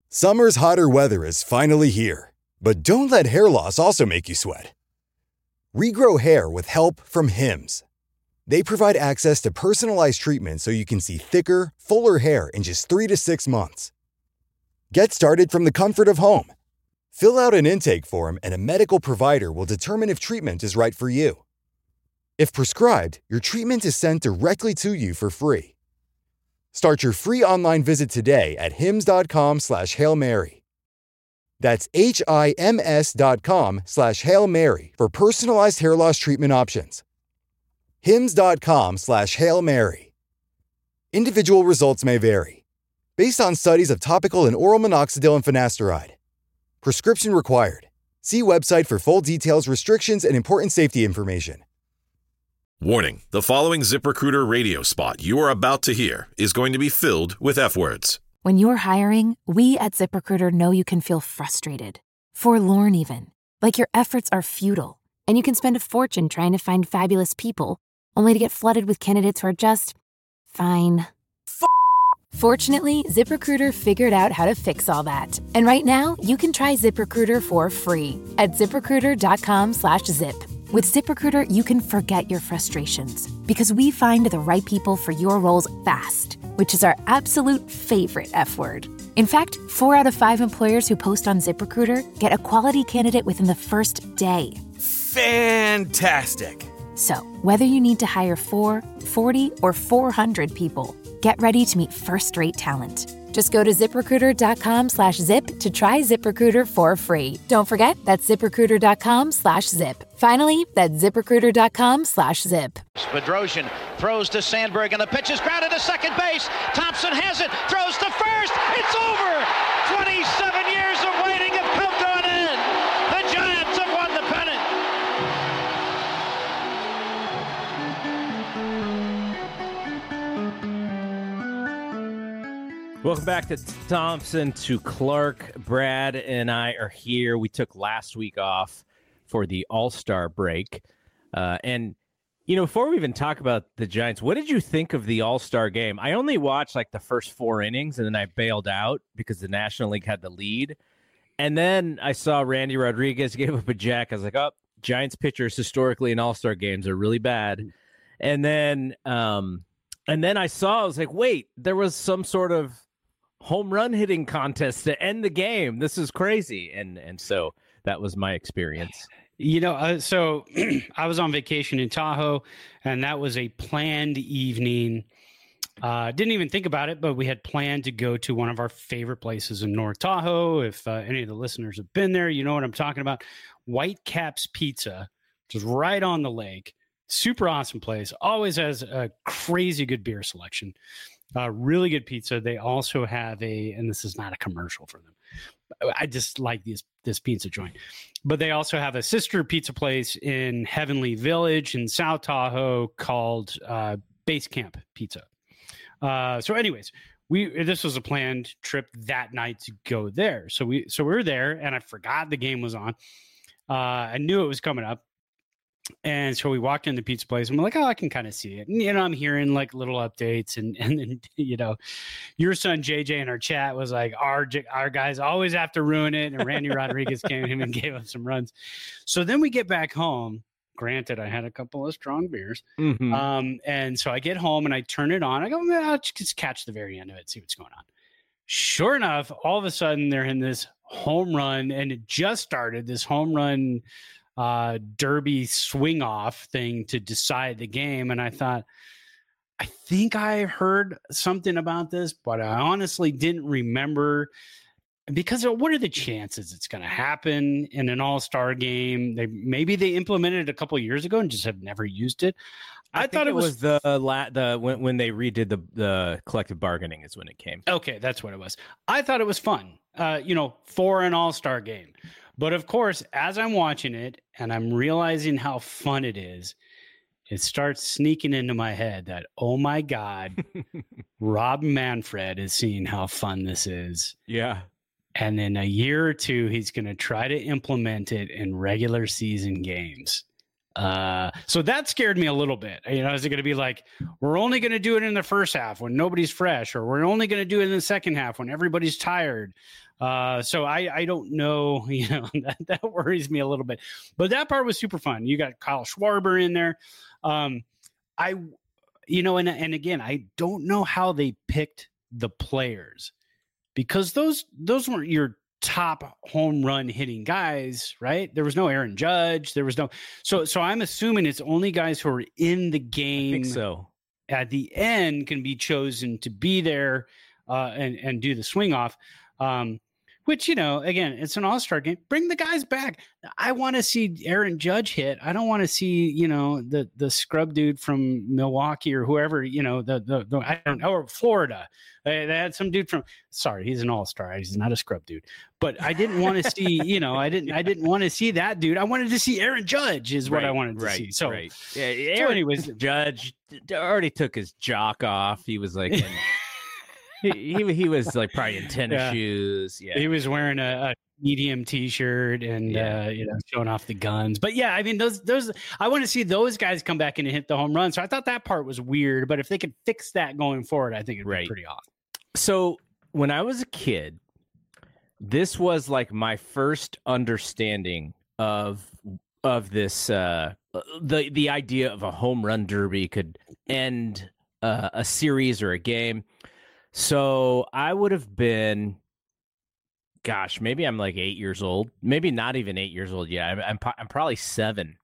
Summer's hotter weather is finally here, but don't let hair loss also make you sweat. Regrow hair with help from Hims. They provide access to personalized treatment so you can see thicker, fuller hair in just 3 to 6 months. Get started from the comfort of home. Fill out an intake form and a medical provider will determine if treatment is right for you. If prescribed, your treatment is sent directly to you for free. Start your free online visit today at hims.com/Hail Mary. That's HIMS.com/Hail Mary for personalized hair loss treatment options. hims.com/Hail Mary. Individual results may vary. Based on studies of topical and oral minoxidil and finasteride. Prescription required. See website for full details, restrictions, and important safety information. Warning, the following ZipRecruiter radio spot you are about to hear is going to be filled with F-words. When you're hiring, we at ZipRecruiter know you can feel frustrated, forlorn even, like your efforts are futile, and you can spend a fortune trying to find fabulous people, only to get flooded with candidates who are just fine. Fortunately, ZipRecruiter figured out how to fix all that. And right now, you can try ZipRecruiter for free at ZipRecruiter.com/zip. With ZipRecruiter, you can forget your frustrations because we find the right people for your roles fast, which is our absolute favorite F word. In fact, 4 out of 5 employers who post on ZipRecruiter get a quality candidate within the first day. Fantastic. So, whether you need to hire 4, 40, or 400 people, get ready to meet first-rate talent. Just go to ZipRecruiter.com/zip to try ZipRecruiter for free. Don't forget, that's ZipRecruiter.com/zip. Finally, that's ZipRecruiter.com/zip. Bedrosian throws to Sandberg, and the pitch is grounded to second base. Thompson has it, throws to first. It's over. 27 years of waiting have come to an end. The Giants have won the pennant. Welcome back to Thompson to Clark. Brad and I are here. We took last week off for the All-Star break. And, you know, before we even talk about the Giants, what did you think of the All-Star game? I only watched like the first 4 innings and then I bailed out because the National League had the lead. And then I saw Randy Rodriguez give up a jack. I was like, oh, Giants pitchers historically in All-Star games are really bad. And then I saw, I was like, wait, there was some sort of home run hitting contest to end the game. This is crazy. And so that was my experience. You know, so I was on vacation in Tahoe, and that was a planned evening. Didn't even think about it, but we had planned to go to one of our favorite places in North Tahoe. If any of the listeners have been there, you know what I'm talking about. Whitecaps Pizza, which is right on the lake. Super awesome place. Always has a crazy good beer selection. Really good pizza. They also have and this is not a commercial for them. I just like this pizza joint. But they also have a sister pizza place in Heavenly Village in South Tahoe called Base Camp Pizza. So anyways, this was a planned trip that night to go there. So we were there, and I forgot the game was on. I knew it was coming up. And so we walked in the pizza place and we're like, oh, I can kind of see it. And, you know, I'm hearing like little updates and then, you know, your son JJ in our chat was like, our guys always have to ruin it. And Randy Rodriguez came in and gave us some runs. So then we get back home. Granted, I had a couple of strong beers. Mm-hmm. And so I get home and I turn it on. I go, I'll just catch the very end of it, see what's going on. Sure enough, all of a sudden they're in this home run, and it just started, this home run derby swing off thing to decide the game. And I thought, I think I heard something about this, but I honestly didn't remember, because what are the chances it's going to happen in an all-star game? Maybe they implemented it a couple of years ago and just have never used it. I thought it was the when they redid the collective bargaining is when it came. Okay, that's what it was. I thought it was fun, for an all-star game. But of course, as I'm watching it and I'm realizing how fun it is, it starts sneaking into my head that, oh my God, Rob Manfred is seeing how fun this is. Yeah. And in a year or two, he's going to try to implement it in regular season games. So that scared me a little bit. Is it going to be like, we're only going to do it in the first half when nobody's fresh, or we're only going to do it in the second half when everybody's tired? So I don't know, that worries me a little bit, but that part was super fun. You got Kyle Schwarber in there. And again, I don't know how they picked the players, because those weren't your top home run hitting guys, right? There was no Aaron Judge. There was no, so I'm assuming it's only guys who are in the game. I think so. At the end can be chosen to be there and do the swing off. Which, again, it's an all-star game. Bring the guys back. I want to see Aaron Judge hit. I don't want to see, the scrub dude from Milwaukee or whoever, I don't know, or Florida. They had some dude sorry, he's an all-star. He's not a scrub dude. But I didn't want to see, I didn't want to see that dude. I wanted to see Aaron Judge is what I wanted to see. So, yeah, anyways, Judge already took his jock off. He was like... He was like probably in tennis shoes. Yeah, he was wearing a medium T-shirt and showing off the guns. But yeah, I mean those I want to see those guys come back in and hit the home run. So I thought that part was weird, but if they could fix that going forward, I think it'd be pretty awesome. So when I was a kid, this was like my first understanding of this. The idea of a home run derby could end a series or a game. So I would have been, maybe I'm like 8 years old, maybe not even 8 years old yet. I'm probably 7.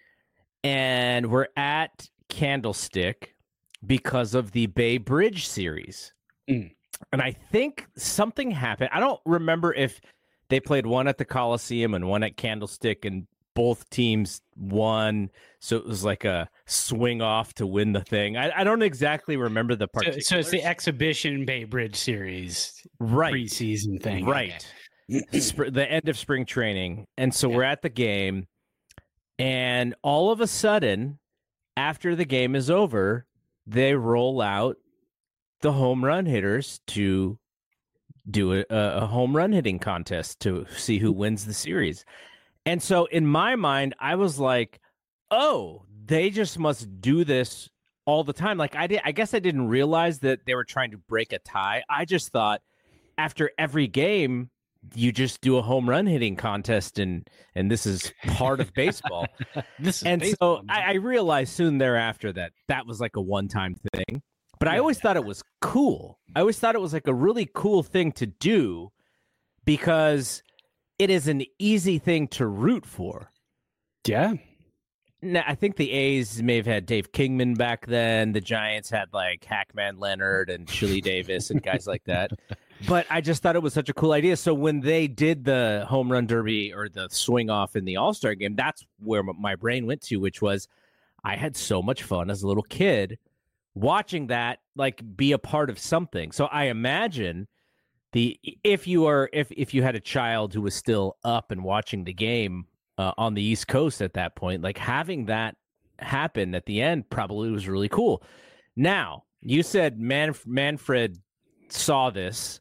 And we're at Candlestick because of the Bay Bridge series. And I think something happened. I don't remember if they played one at the Coliseum and one at Candlestick, and both teams won, so it was like a swing off to win the thing. I don't exactly remember the particulars. So it's the exhibition Bay Bridge series, right? Preseason thing, right? Okay. The end of spring training, and so we're at the game, and all of a sudden, after the game is over, they roll out the home run hitters to do a home run hitting contest to see who wins the series. And so in my mind, I was like, oh, they just must do this all the time. Like I guess I didn't realize that they were trying to break a tie. I just thought after every game, you just do a home run hitting contest, and this is part of baseball. So I realized soon thereafter that was like a one-time thing. But I always thought it was cool. I always thought it was like a really cool thing to do, because it is an easy thing to root for. Yeah. Now, I think the A's may have had Dave Kingman back then. The Giants had like Hackman Leonard and Chili Davis and guys like that. But I just thought it was such a cool idea. So when they did the home run derby or the swing off in the All-Star game, that's where my brain went to, which was I had so much fun as a little kid watching that, like, be a part of something. So I imagine if you had a child who was still up and watching the game on the East Coast at that point, like having that happen at the end probably was really cool. Now, you said Manfred saw this.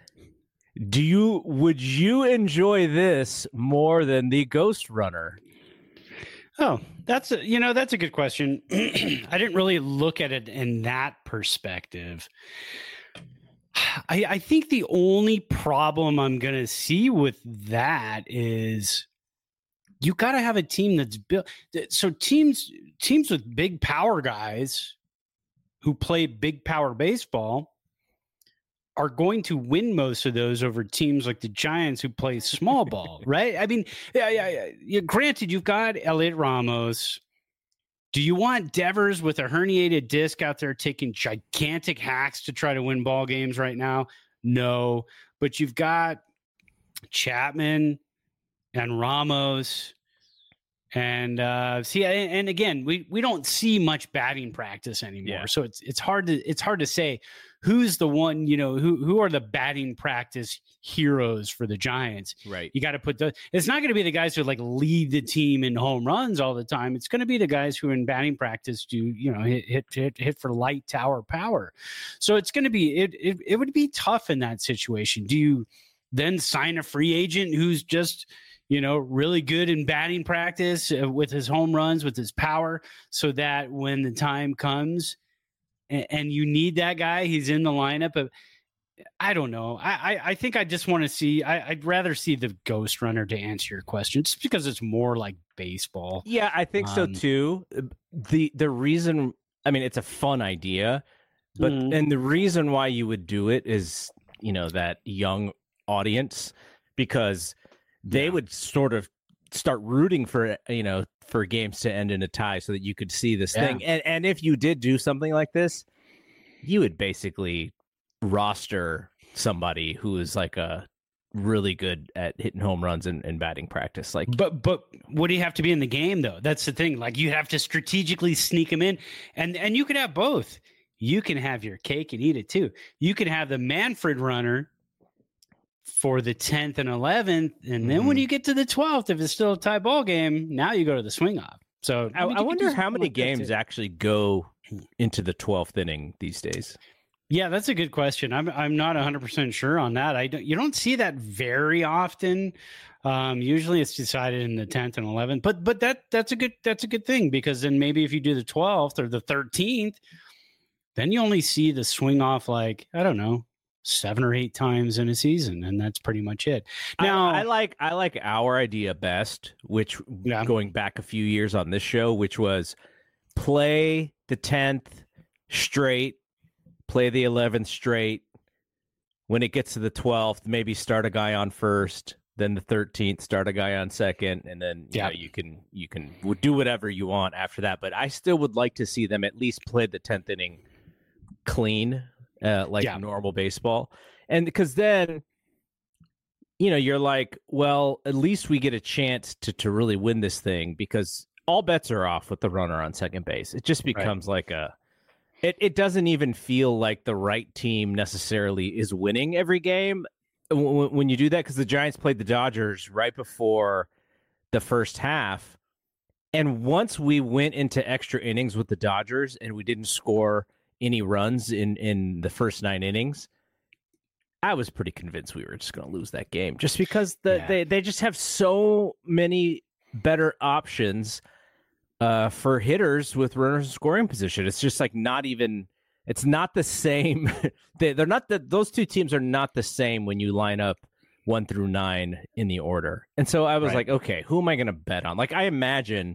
Would you enjoy this more than the Ghost Runner? Oh, that's a good question. I didn't really look at it in that perspective. I think the only problem I'm going to see with that is you got to have a team that's built. So teams with big power guys who play big power baseball are going to win most of those over teams like the Giants who play small ball, right? I mean, yeah. Granted, you've got Elliot Ramos. Do you want Devers with a herniated disc out there taking gigantic hacks to try to win ball games right now? No, but you've got Chapman and Ramos, and and again, we don't see much batting practice anymore, so it's hard to say who's the one, who are the batting practice heroes for the Giants. Right. You got to put it's not going to be the guys who like lead the team in home runs all the time. It's going to be the guys who in batting practice do, hit for light tower power. So it's going to be, it would be tough in that situation. Do you then sign a free agent who's just, really good in batting practice with his home runs, with his power, so that when the time comes and you need that guy, he's in the lineup. But I don't know. I think I just want to see. I'd rather see the ghost runner, to answer your question, just because it's more like baseball. Yeah, I think so too. The reason, I mean, it's a fun idea, but and the reason why you would do it is, that young audience, because they would sort of start rooting for games to end in a tie so that you could see this thing. And if you did do something like this, you would basically roster somebody who is like a really good at hitting home runs and batting practice. Like, but would he have to be in the game though? That's the thing. Like, you have to strategically sneak him in, and you could have both. You can have your cake and eat it too. You could have the Manfred runner for the 10th and 11th, and then when you get to the 12th, if it's still a tie ball game, now you go to the swing off. So I wonder how many games actually go into the 12th inning these days. Yeah, that's a good question. I'm not 100% sure on that. You don't see that very often. Usually it's decided in the 10th and 11th. But that's a good thing, because then maybe if you do the 12th or the 13th, then you only see the swing off, like, I don't know, 7 or 8 times in a season, and that's pretty much it. Now, I like our idea best, which going back a few years on this show, which was play the 10th straight, play the 11th straight. When it gets to the 12th, maybe start a guy on first, then the 13th, start a guy on second, and then you can do whatever you want after that. But I still would like to see them at least play the 10th inning clean, normal baseball. And because then, you're like, well, at least we get a chance to really win this thing, because all bets are off with the runner on second base. It just becomes like it doesn't even feel like the right team necessarily is winning every game when you do that, because the Giants played the Dodgers right before the first half. And once we went into extra innings with the Dodgers and we didn't score any runs in the first 9 innings, I was pretty convinced we were just going to lose that game, just because they just have so many better options for hitters with runners in scoring position. It's just like it's not the same. They're not those two teams are not the same when you line up 1 through 9 in the order. And so I was like, okay, who am I going to bet on? Like, I imagine,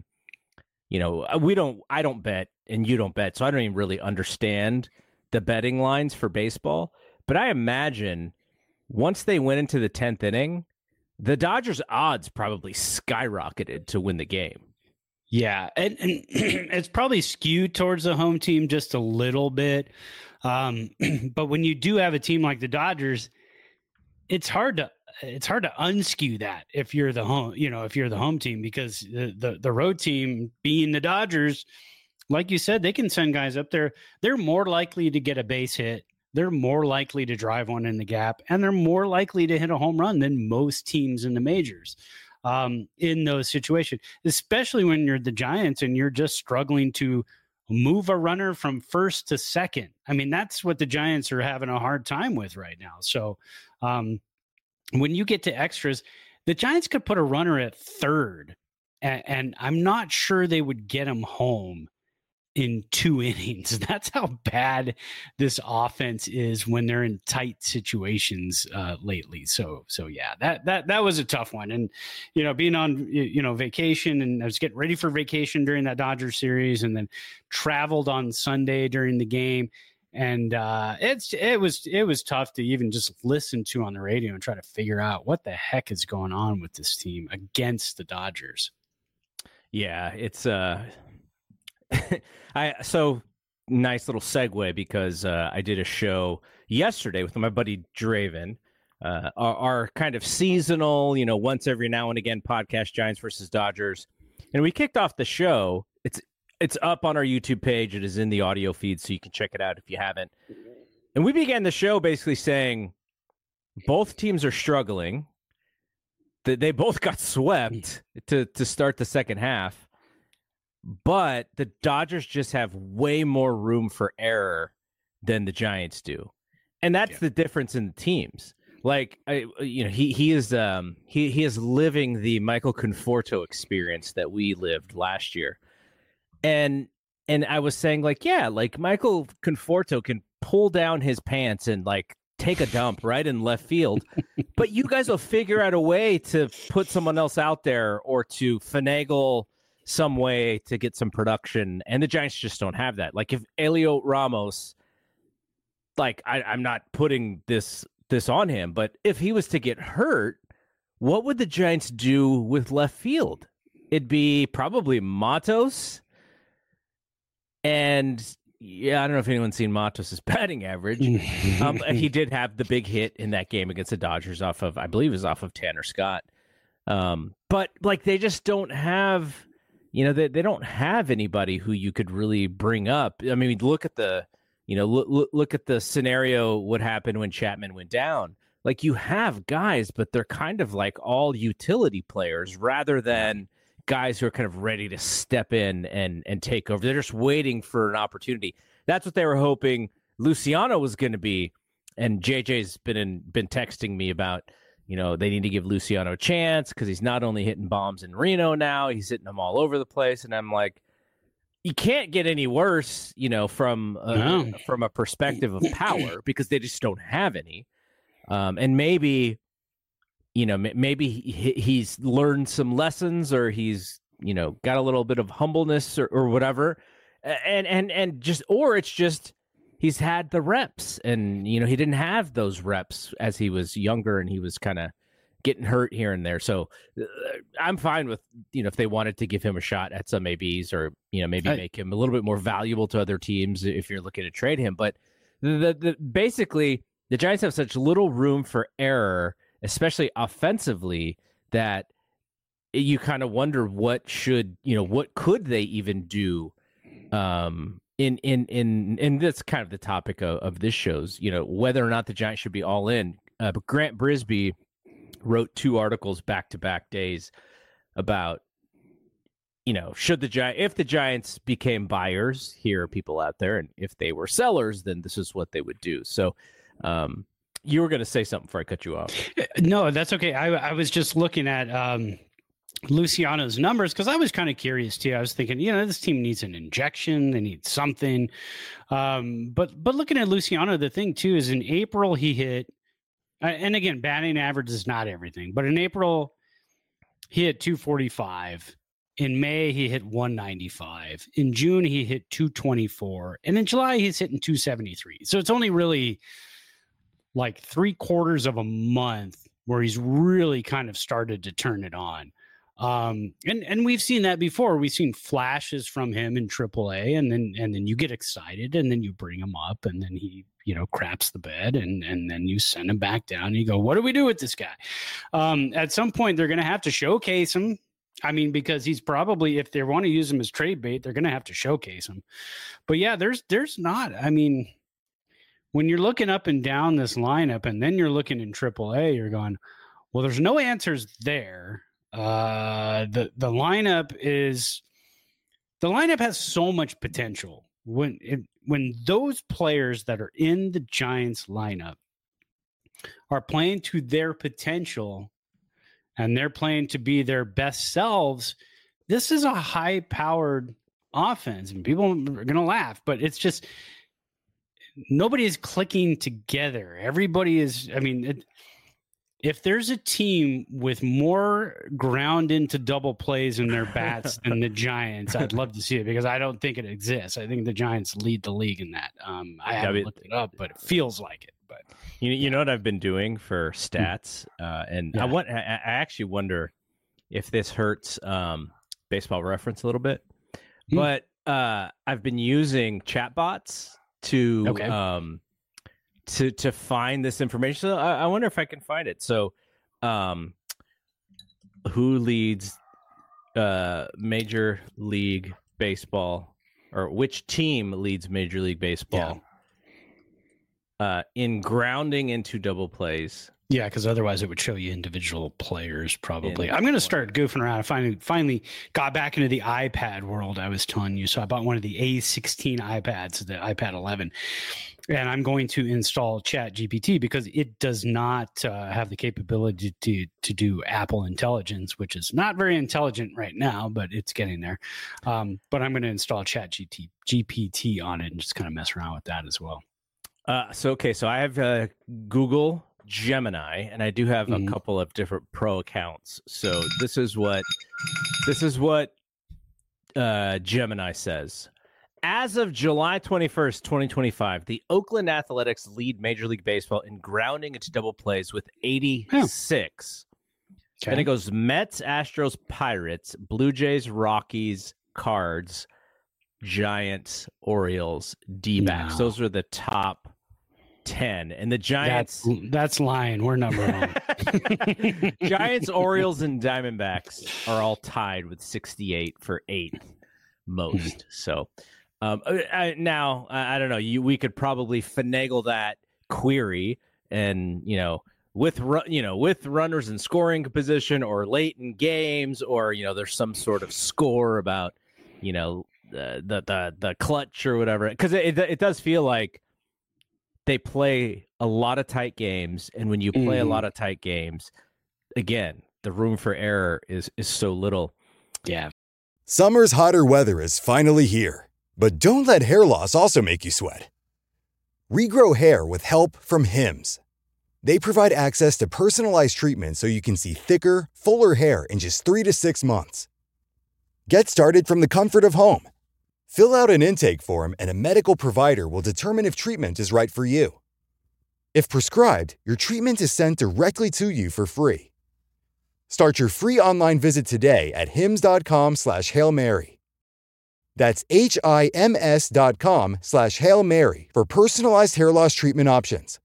I don't bet and you don't bet, so I don't even really understand the betting lines for baseball. But I imagine once they went into the 10th inning, the Dodgers' odds probably skyrocketed to win the game. Yeah, and it's probably skewed towards the home team just a little bit. But when you do have a team like the Dodgers, it's hard to unskew that if you're the home team, because the road team, being the Dodgers, like you said, they can send guys up there. They're more likely to get a base hit. They're more likely to drive one in the gap, and they're more likely to hit a home run than most teams in the majors. In those situations, especially when you're the Giants and you're just struggling to move a runner from first to second. I mean, that's what the Giants are having a hard time with right now. So when you get to extras, the Giants could put a runner at third, and I'm not sure they would get him home in 2 innings. That's how bad this offense is when they're in tight situations lately. So yeah, that was a tough one. And, being on, vacation, and I was getting ready for vacation during that Dodgers series, and then traveled on Sunday during the game. And it was tough to even just listen to on the radio and try to figure out what the heck is going on with this team against the Dodgers. Yeah, it's so nice little segue, because I did a show yesterday with my buddy Draven, our kind of seasonal, once every now and again podcast, Giants versus Dodgers. And we kicked off the show. It's up on our YouTube page. It is in the audio feed, so you can check it out if you haven't. And we began the show basically saying both teams are struggling. They both got swept to start the second half. But the Dodgers just have way more room for error than the Giants do. And that's the difference in the teams. Like, he is living the Michael Conforto experience that we lived last year. And I was saying, like, yeah, like Michael Conforto can pull down his pants and like take a dump right in left field, but you guys will figure out a way to put someone else out there or to finagle some way to get some production. And the Giants just don't have that. Like if Elio Ramos, like I'm not putting this on him, but if he was to get hurt, what would the Giants do with left field? It'd be probably Matos. And yeah, I don't know if anyone's seen Matos' batting average. He did have the big hit in that game against the Dodgers off of Tanner Scott. But like they just don't have, they don't have anybody who you could really bring up. I mean, look at the scenario what happened when Chapman went down. Like you have guys, but they're kind of like all utility players rather than guys who are kind of ready to step in and take over. They're just waiting for an opportunity. That's what they were hoping Luciano was going to be. And JJ's been texting me about, they need to give Luciano a chance because he's not only hitting bombs in Reno now, he's hitting them all over the place. And I'm like, you can't get any worse, from a perspective of power because they just don't have any. And maybe, maybe he's learned some lessons or he's, got a little bit of humbleness or whatever. And just, or it's just, he's had the reps and, he didn't have those reps as he was younger and he was kind of getting hurt here and there. So I'm fine with, if they wanted to give him a shot at some ABs or, maybe make him a little bit more valuable to other teams if you're looking to trade him. But basically the Giants have such little room for error, especially offensively, that you kind of wonder what could they even do in that's kind of the topic of this show's, whether or not the Giants should be all in. But Grant Brisbee wrote 2 articles back-to-back days about, if the Giants became buyers, here are people out there, and if they were sellers, then this is what they would do. So you were going to say something before I cut you off. No, that's okay. I was just looking at Luciano's numbers because I was kind of curious too. I was thinking, this team needs an injection. They need something. But looking at Luciano, the thing too is in April he hit, and again, batting average is not everything, but in April he hit 245. In May he hit 195. In June he hit 224, and in July he's hitting 273. So it's only really like 3/4 of a month where he's really kind of started to turn it on. And we've seen that before. We've seen flashes from him in AAA, and then you get excited, and then you bring him up, and then he, craps the bed, and then you send him back down, and you go, what do we do with this guy? At some point, they're going to have to showcase him. I mean, because he's probably, if they want to use him as trade bait, they're going to have to showcase him. But yeah, there's not. I mean, when you're looking up and down this lineup, and then you're looking in AAA, you're going, well, there's no answers there. The lineup has so much potential when those players that are in the Giants lineup are playing to their potential and they're playing to be their best selves. This is a high powered offense, and people are going to laugh, but it's just, nobody is clicking together. Everybody is, if there's a team with more ground into double plays in their bats than the Giants, I'd love to see it because I don't think it exists. I think the Giants lead the league in that. I haven't looked it up, but it feels like it. But you know what I've been doing for stats, and yeah. I actually wonder if this hurts Baseball Reference a little bit, but I've been using chatbots to find this information. So I wonder if I can find it. So, who leads Major League Baseball, or which team leads Major League Baseball in grounding into double plays Yeah, because otherwise it would show you individual players probably. I'm going to start goofing around. I finally got back into the iPad world I was telling you. So I bought one of the A16 iPads, the iPad 11, and I'm going to install ChatGPT because it does not have the capability to do Apple Intelligence, which is not very intelligent right now, but it's getting there. But I'm going to install ChatGPT on it and just kind of mess around with that as well. So I have Google Gemini, and I do have a couple of different pro accounts. So this is what Gemini says. As of July 21st, 2025, the Oakland Athletics lead Major League Baseball in grounding into double plays with 86. Okay. Then it goes Mets, Astros, Pirates, Blue Jays, Rockies, Cards, Giants, Orioles, D-backs. Wow. Those are the top 10. And the Giants... That's lying. We're number one. Giants, Orioles, and Diamondbacks are all tied with 68 for 8th most. So I don't know. We could probably finagle that query and, with runners in scoring position or late in games, or, there's some sort of score about, the clutch or whatever. Because it does feel like they play a lot of tight games, and when you play a lot of tight games, again, the room for error is so little. Yeah. Summer's hotter weather is finally here, but don't let hair loss also make you sweat. Regrow hair with help from Hims. They provide access to personalized treatment so you can see thicker, fuller hair in just 3 to 6 months. Get started from the comfort of home. Fill out an intake form and a medical provider will determine if treatment is right for you. If prescribed, your treatment is sent directly to you for free. Start your free online visit today at hims.com/Hail Mary. That's HIMS.com/Hail Mary for personalized hair loss treatment options.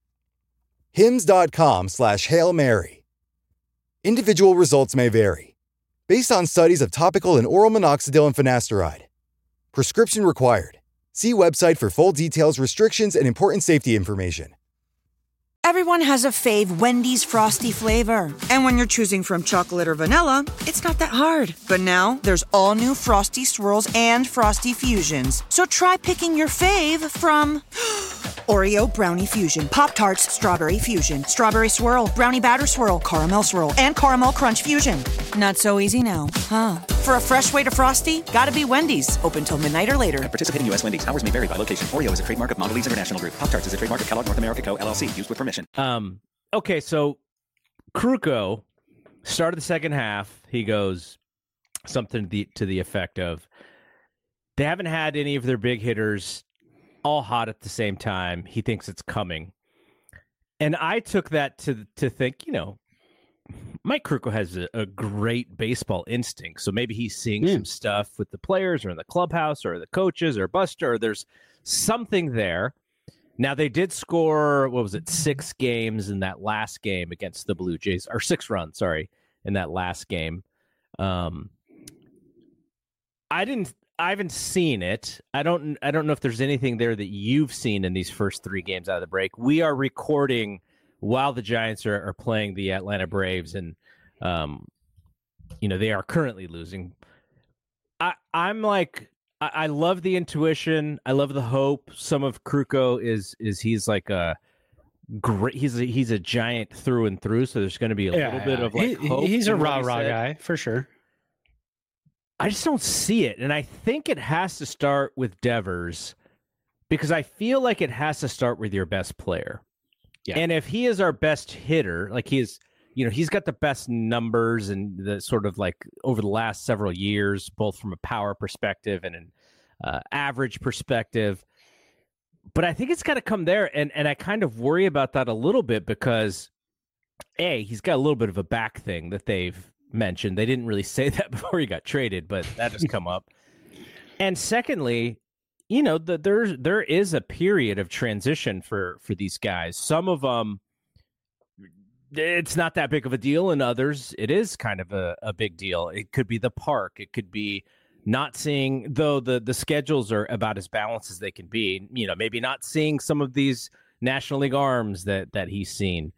hims.com/Hail Mary. Individual results may vary. Based on studies of topical and oral minoxidil and finasteride. Prescription required. See website for full details, restrictions, and important safety information. Everyone has a fave Wendy's Frosty flavor. And when you're choosing from chocolate or vanilla, it's not that hard. But now, there's all new Frosty Swirls and Frosty Fusions. So try picking your fave from Oreo Brownie Fusion, Pop-Tarts Strawberry Fusion, Strawberry Swirl, Brownie Batter Swirl, Caramel Swirl, and Caramel Crunch Fusion. Not so easy now, huh? For a fresh way to Frosty, gotta be Wendy's. Open till midnight or later. At participating U.S. Wendy's. Hours may vary by location. Oreo is a trademark of Mondelez International Group. Pop-Tarts is a trademark of Kellogg North America Co., LLC. Used with permission. Okay, so Kruko started the second half. He goes something to the effect of, they haven't had any of their big hitters all hot at the same time. He thinks it's coming. And I took that to think, Mike Kruko has a great baseball instinct. So maybe he's seeing some stuff with the players or in the clubhouse or the coaches or Buster. Or there's something there. Now, they did score, 6 games in that last game against the Blue Jays, or 6 runs, in that last game. I haven't seen it. I don't know if there's anything there that you've seen in these first 3 games out of the break. We are recording while the Giants are playing the Atlanta Braves, and they are currently losing. I love the intuition. I love the hope. Some of Kruko is he's like a great. He's a giant through and through. So there's going to be a little bit of hope. He's a rah guy for sure. I just don't see it, and I think it has to start with Devers, because I feel like it has to start with your best player. Yeah. And if he is our best hitter, like he's got the best numbers and the sort of like over the last several years, both from a power perspective and an average perspective. But I think it's got to come there. And I kind of worry about that a little bit because, he's got a little bit of a back thing that they've mentioned. They didn't really say that before he got traded, but that has come up. And secondly, there is a period of transition for these guys. Some of them, it's not that big of a deal, and others, it is kind of a big deal. It could be the park. It could be not seeing, though the schedules are about as balanced as they can be, maybe not seeing some of these National League arms that he's seen.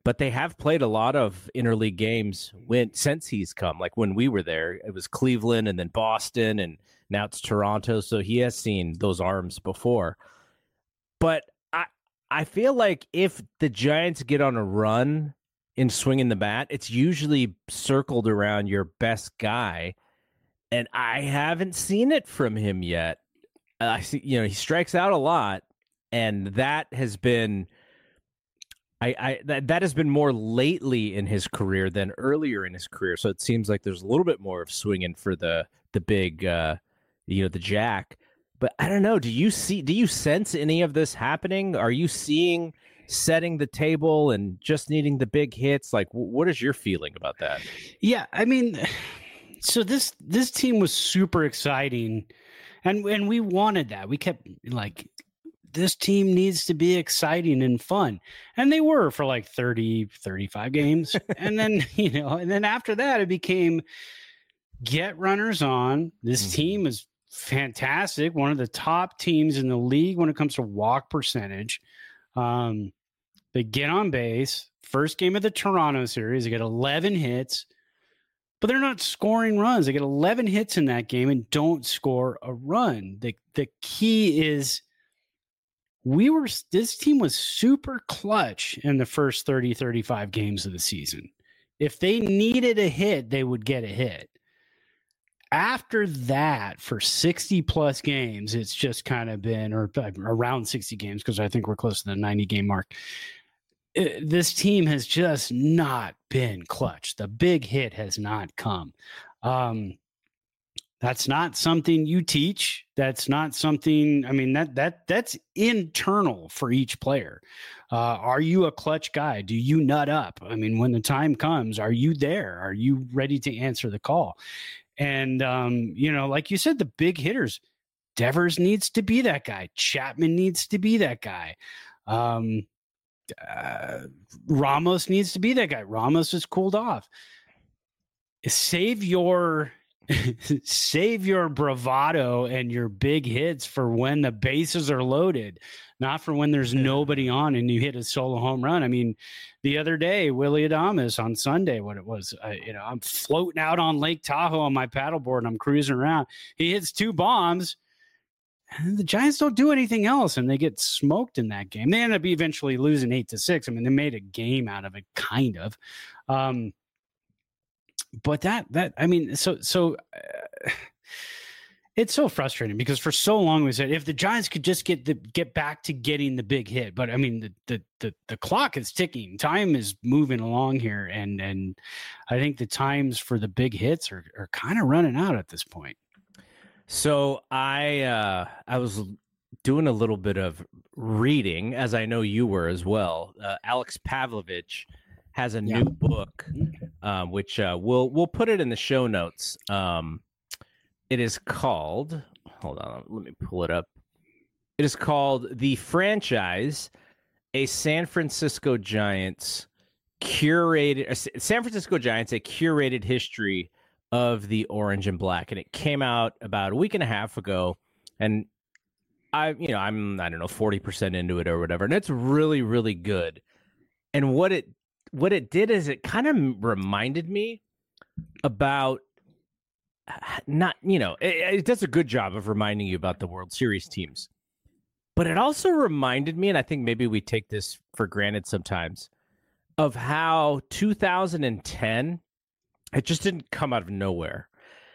but they have played a lot of interleague games since he's come. Like when we were there, it was Cleveland and then Boston, and now it's Toronto. So he has seen those arms before. But I feel like if the Giants get on a run in swinging the bat, it's usually circled around your best guy, and I haven't seen it from him yet. I see, he strikes out a lot, and that has been that has been more lately in his career than earlier in his career. So it seems like there's a little bit more of swinging for the big, the jack. But I don't know. Do you sense any of this happening? Are you seeing setting the table and just needing the big hits? Like, what is your feeling about that? Yeah, I mean, so this team was super exciting, and we wanted that. We kept like, this team needs to be exciting and fun, and they were for like 30, 35 games, and then and then after that, it became get runners on. This team is fantastic, one of the top teams in the league when it comes to walk percentage. They get on base. First game of the Toronto series, they get 11 hits, but they're not scoring runs. They get 11 hits in that game and don't score a run. The key is this team was super clutch in the first 30, 35 games of the season. If they needed a hit, they would get a hit. After that, for 60 plus games, it's just kind of been, or around 60 games, because I think we're close to the 90 game mark. This team has just not been clutch. The big hit has not come. That's not something you teach. That's not something, I mean, that's internal for each player. Are you a clutch guy? Do you nut up? I mean, when the time comes, are you there? Are you ready to answer the call? And, like you said, the big hitters, Devers needs to be that guy. Chapman needs to be that guy. Ramos needs to be that guy. Ramos is cooled off. Save your bravado and your big hits for when the bases are loaded, not for when there's nobody on and you hit a solo home run. I mean, the other day, Willy Adames on Sunday, what it was, I'm floating out on Lake Tahoe on my paddleboard and I'm cruising around. He hits 2 bombs. And the Giants don't do anything else, and they get smoked in that game. They end up eventually losing 8-6. I mean, they made a game out of it, kind of. But it's so frustrating because for so long we said if the Giants could just get back to getting the big hit, but I mean the clock is ticking, time is moving along here, and I think the times for the big hits are kind of running out at this point. So I was doing a little bit of reading, as I know you were as well. Alex Pavlovich has a new book, which we'll put it in the show notes. It is called, hold on, let me pull it up. It is called The Franchise, a San Francisco Giants, a curated history of the orange and black. And it came out about a week and a half ago. And I'm 40% into it or whatever. And it's really, really good. And what it did is it kind of reminded me about it does a good job of reminding you about the World Series teams. But it also reminded me, and I think maybe we take this for granted sometimes, of how 2010, it just didn't come out of nowhere.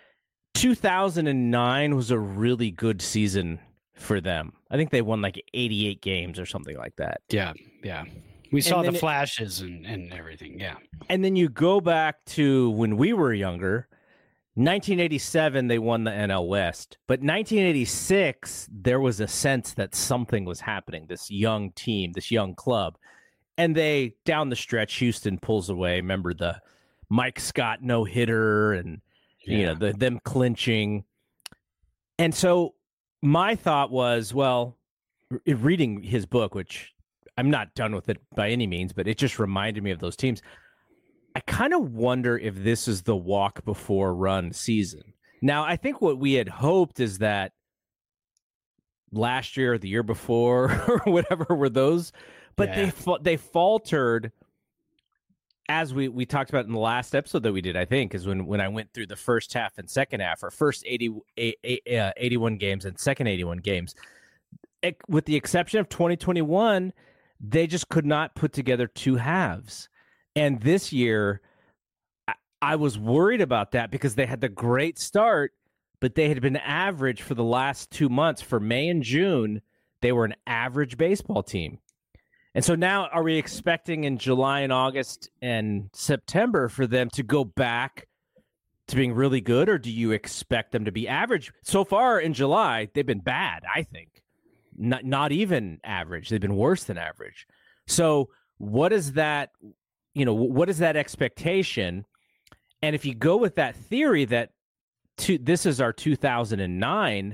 2009 was a really good season for them. I think they won like 88 games or something like that. Yeah. We saw the flashes and everything, yeah. And then you go back to when we were younger, 1987, they won the NL West. But 1986, there was a sense that something was happening, this young team, this young club. And they, down the stretch, Houston pulls away. Remember the Mike Scott no-hitter and, them clinching. And so my thought was, well, reading his book, which I'm not done with it by any means, but it just reminded me of those teams. I kind of wonder if this is the walk before run season. Now, I think what we had hoped is that last year or the year before or whatever were those, but they faltered as we talked about in the last episode that we did, I think, is when I went through the first half and second half, or first 81 games and second 81 games, with the exception of 2021, they just could not put together two halves. And this year, I was worried about that because they had the great start, but they had been average for the last 2 months. For May and June, they were an average baseball team. And so now, are we expecting in July and August and September for them to go back to being really good, or do you expect them to be average? So far in July, they've been bad, I think. Not even average. They've been worse than average. So what is that, what is that expectation? And if you go with that theory that this is our 2009,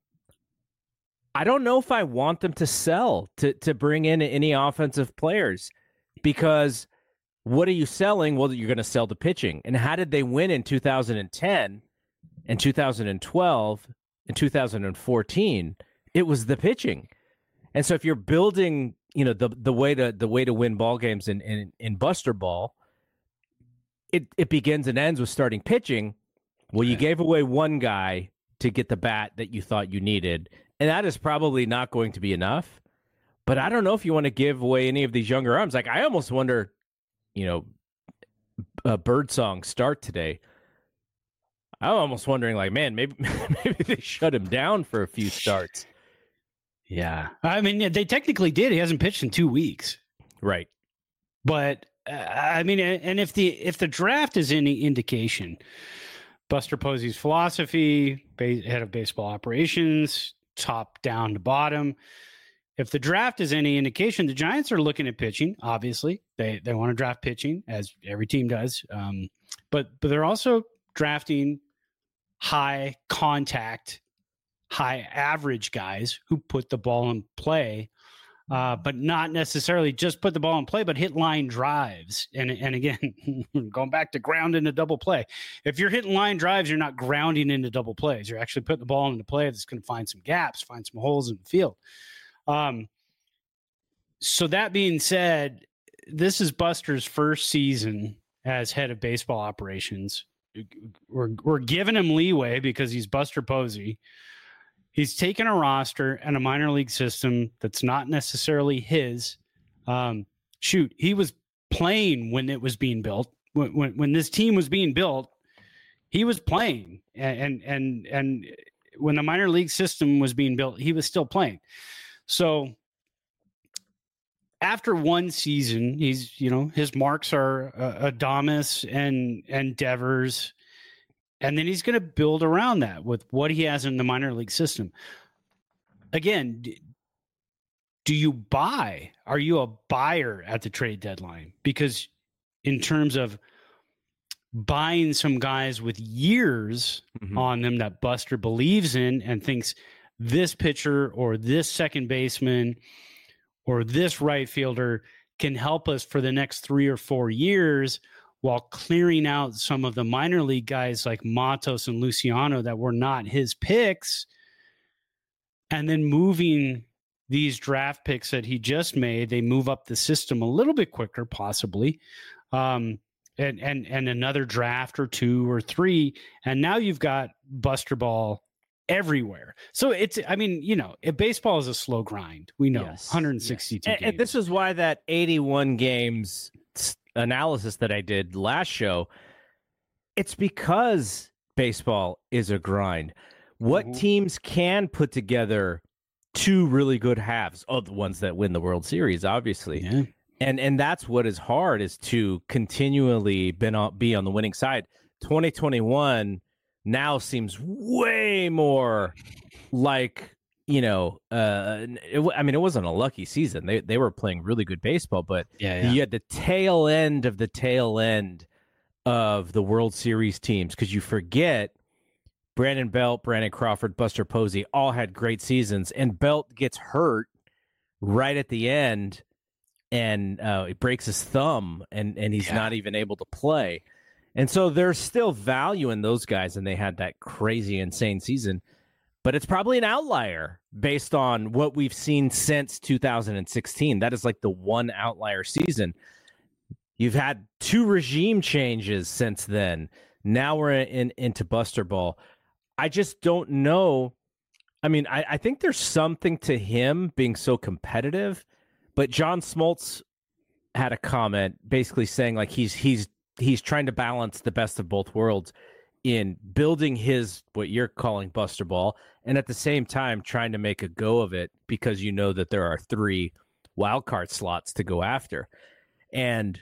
I don't know if I want them to sell, to bring in any offensive players, because what are you selling? Well, you're going to sell the pitching. And how did they win in 2010 and 2012 and 2014? It was the pitching. And so if you're building, the way to win ball games in Buster Ball, it begins and ends with starting pitching. Well, you gave away one guy to get the bat that you thought you needed, and that is probably not going to be enough. But I don't know if you want to give away any of these younger arms. Like, I almost wonder, Birdsong start today. I'm almost wondering, like, man, maybe they shut him down for a few starts. Yeah. I mean, they technically did. He hasn't pitched in 2 weeks. Right. But, and if the draft is any indication, Buster Posey's philosophy, head of baseball operations, top down to bottom. If the draft is any indication, the Giants are looking at pitching. Obviously, they want to draft pitching, as every team does. But they're also drafting high contact, high average guys who put the ball in play, but not necessarily just put the ball in play, but hit line drives. And again, going back to ground into double play. If you're hitting line drives, you're not grounding into double plays. You're actually putting the ball into play that's going to find some gaps, find some holes in the field. So that being said, this is Buster's first season as head of baseball operations. We're giving him leeway because he's Buster Posey. He's taken a roster and a minor league system that's not necessarily his. He was playing when it was being built. When this team was being built, he was playing, and when the minor league system was being built, he was still playing. So after one season, he's, his marks are Adames and Devers. And then he's going to build around that with what he has in the minor league system. Again, do you buy? Are you a buyer at the trade deadline? Because in terms of buying some guys with years on them that Buster believes in and thinks this pitcher or this second baseman or this right fielder can help us for the next 3 or 4 years, while clearing out some of the minor league guys like Matos and Luciano that were not his picks, and then moving these draft picks that he just made, they move up the system a little bit quicker, possibly, and another draft or 2 or 3, and now you've got Buster Ball everywhere. So baseball is a slow grind. We know, yes. 162 games. And this is why that 81 games analysis that I did last show, it's because baseball is a grind. What teams can put together 2 really good halves? Oh, the ones that win the World Series, obviously. Yeah. And that's what is hard, is to continually be on the winning side. 2021 now seems way more like, it wasn't a lucky season. They were playing really good baseball, but you had the tail end of the World Series teams, because you forget Brandon Belt, Brandon Crawford, Buster Posey all had great seasons, and Belt gets hurt right at the end, and he breaks his thumb, and he's not even able to play. And so there's still value in those guys, and they had that crazy, insane season. But it's probably an outlier based on what we've seen since 2016. That is like the one outlier season. You've had 2 regime changes since then. Now we're into Buster Ball. I just don't know. I mean, I think there's something to him being so competitive, but John Smoltz had a comment basically saying like he's trying to balance the best of both worlds in building his, what you're calling Buster Ball, and at the same time trying to make a go of it because you know that there are 3 wildcard slots to go after. And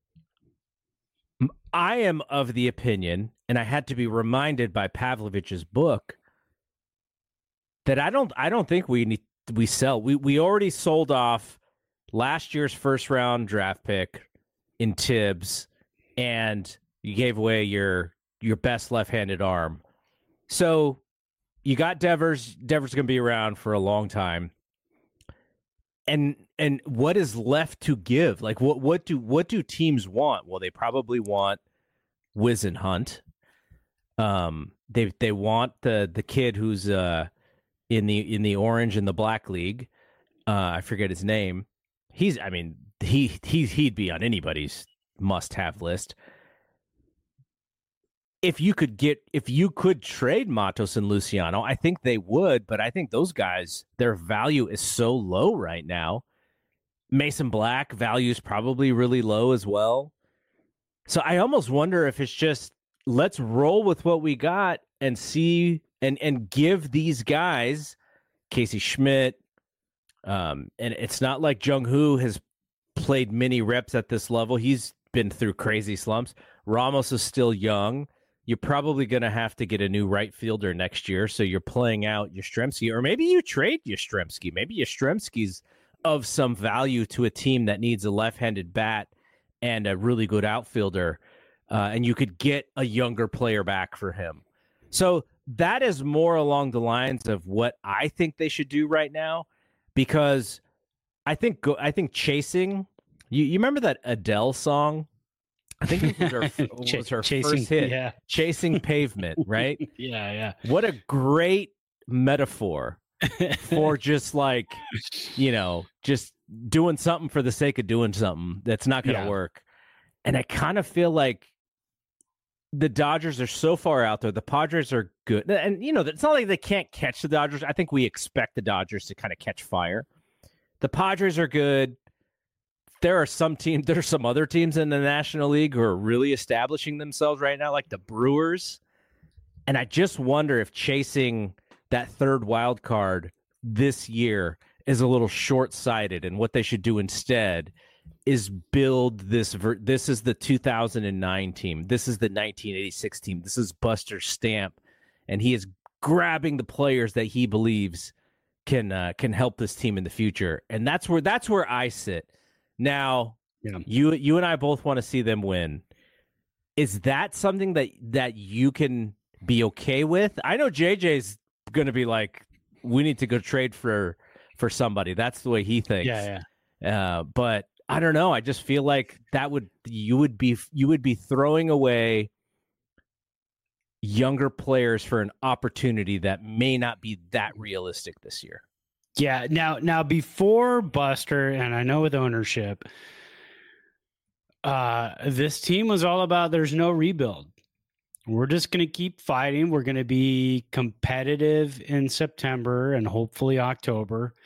I am of the opinion, and I had to be reminded by Pavlovich's book, that I don't think we sell. We already sold off last year's first round draft pick in Tibbs, and you gave away your best left-handed arm. So you got Devers. Devers going to be around for a long time. And what is left to give? Like what do teams want? Well, they probably want Whisenhunt. They want the kid who's in the orange and the black league. I forget his name. He'd be on anybody's must-have list. If you could trade Matos and Luciano, I think they would, but I think those guys, their value is so low right now. Mason Black value is probably really low as well. So I almost wonder if it's just, let's roll with what we got and see and give these guys, Casey Schmidt, and it's not like Jung Hoo has played many reps at this level. He's been through crazy slumps. Ramos is still young. You're probably going to have to get a new right fielder next year, so you're playing out Yastrzemski, or maybe you trade Yastrzemski. Maybe Yastrzemski's of some value to a team that needs a left-handed bat and a really good outfielder, and you could get a younger player back for him. So that is more along the lines of what I think they should do right now, because I think chasing. You remember that Adele song? I think it was her first hit, yeah. Chasing Pavement, right? Yeah. What a great metaphor for just like, just doing something for the sake of doing something that's not going to work. And I kind of feel like the Dodgers are so far out there. The Padres are good. And, it's not like they can't catch the Dodgers. I think we expect the Dodgers to kind of catch fire. The Padres are good. There's some other teams in the National League who are really establishing themselves right now, like the Brewers. And I just wonder if chasing that third wild card this year is a little short-sighted, and what they should do instead is build this. This is the 2009 team. This is the 1986 team. This is Buster Stamp, and he is grabbing the players that he believes can help this team in the future. And that's where I sit. Now, you and I both want to see them win. Is that something that you can be okay with? I know JJ's going to be like, we need to go trade for somebody. That's the way he thinks. Yeah. But I don't know. I just feel like you would be throwing away younger players for an opportunity that may not be that realistic this year. Yeah. Now before Buster, and I know with ownership, this team was all about there's no rebuild. We're just going to keep fighting. We're going to be competitive in September and hopefully October.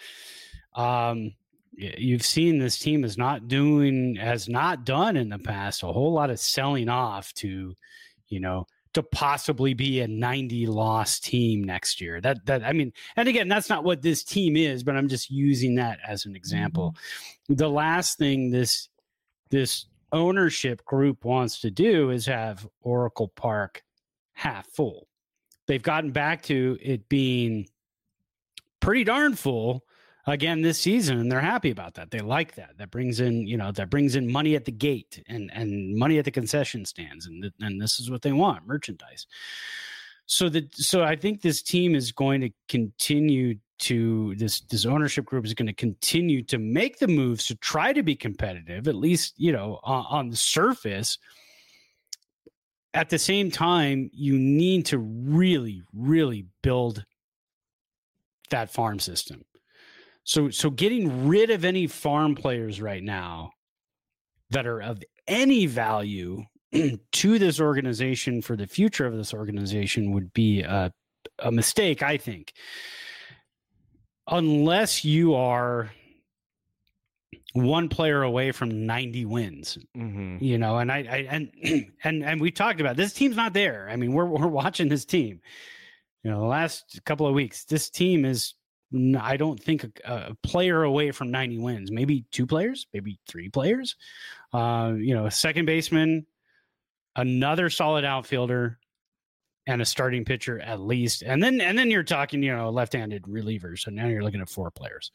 You've seen this team has not done in the past a whole lot of selling off to possibly be a 90-loss team next year. And again, that's not what this team is, but I'm just using that as an example. The last thing this ownership group wants to do is have Oracle Park half full. They've gotten back to it being pretty darn full again this season, and they're happy about that. They like that. That brings in money at the gate and money at the concession stands, and this is what they want, merchandise. So I think this team is going to continue to this ownership group is going to continue to make the moves to try to be competitive, at least on the surface. At the same time, you need to really, really build that farm system. So getting rid of any farm players right now that are of any value to this organization for the future of this organization would be a mistake, I think. Unless you are one player away from 90 wins, you know, and we talked about this team's not there. I mean, we're watching this team, you know, the last couple of weeks, this team is, I don't think a player away from 90 wins, maybe 2 players, maybe 3 players, you know, a second baseman, another solid outfielder, and a starting pitcher at least. And then you're talking, you know, left-handed relievers. So now you're looking at 4 players.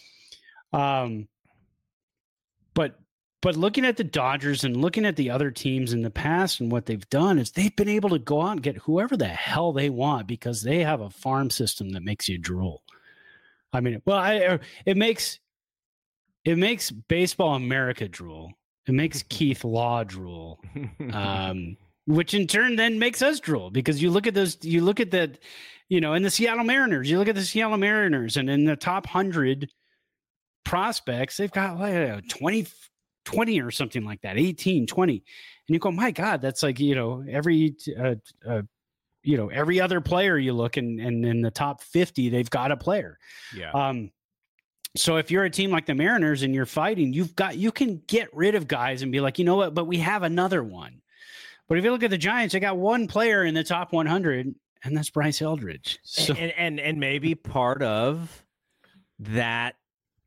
But looking at the Dodgers and looking at the other teams in the past and what they've done is they've been able to go out and get whoever the hell they want because they have a farm system that makes you drool. I mean, well, it makes Baseball America drool. It makes Keith Law drool, which in turn then makes us drool because you look at that, you know, in the Seattle Mariners, and in the top 100 prospects, they've got like 20 or something like that, 18, 20. And you go, my God, that's like, you know, every other player you look and in the top 50, they've got a player. Yeah. So if you're a team like the Mariners and you're fighting, you can get rid of guys and be like, you know what, but we have another one. But if you look at the Giants, they got one player in the top 100, and that's Bryce Eldridge. So, and maybe part of that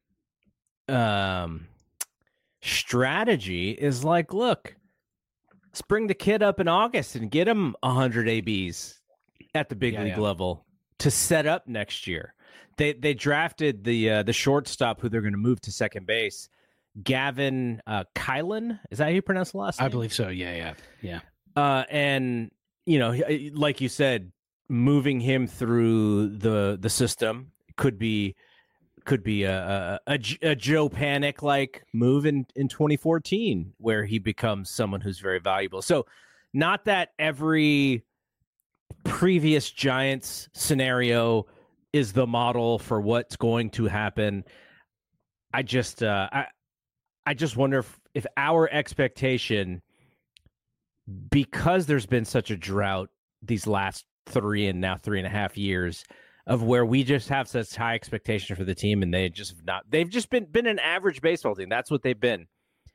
strategy is like, look, let's bring the kid up in August and get him 100 ABs at the big league level to set up next year. They drafted the shortstop who they're going to move to second base, Gavin Kylan. Is that how you pronounce the last name? I believe so. Yeah. And you know, like you said, moving him through the system could be a Joe Panic like move in 2014 where he becomes someone who's very valuable. So not that every previous Giants scenario is the model for what's going to happen. I just wonder if our expectation, because there's been such a drought these last 3 and now 3.5 years, of where we just have such high expectation for the team, and they've just been an average baseball team. That's what they've been.